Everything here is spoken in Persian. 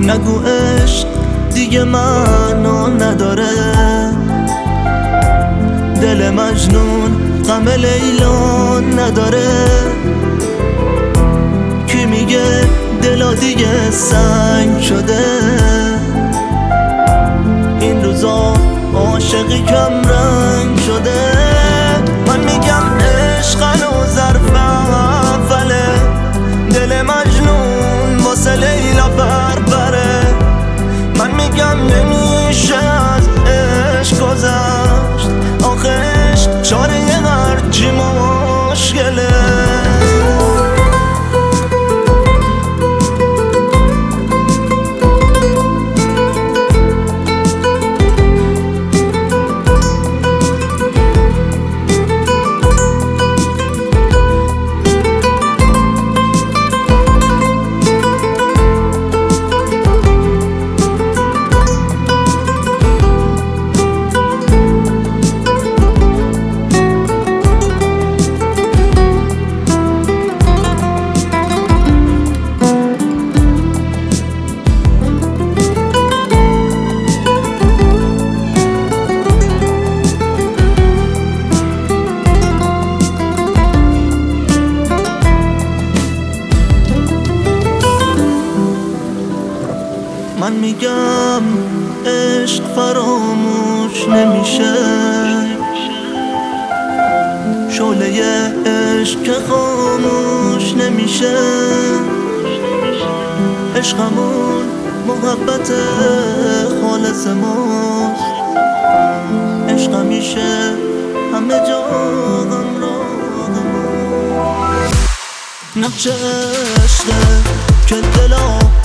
نگو عشق دیگه منو نداره، دل مجنون غم لیلا نداره. کی میگه دلا دیگه سنگ شده، این روزا عاشقی کم رنگ شده. من میگم عشق هنوز ظرف اوله، دل مجنون واسه لیلا بربره. من میگم نمیشه از عشق گذشت، آخه عشق چاره هرچی مشکله. من میگم عشق فراموش نمیشه، شعله عشق که خاموش نمیشه. عشقمون محبت خالص ماست، عشق همیشه همه جا همراهمون. نقش عشقه که دلا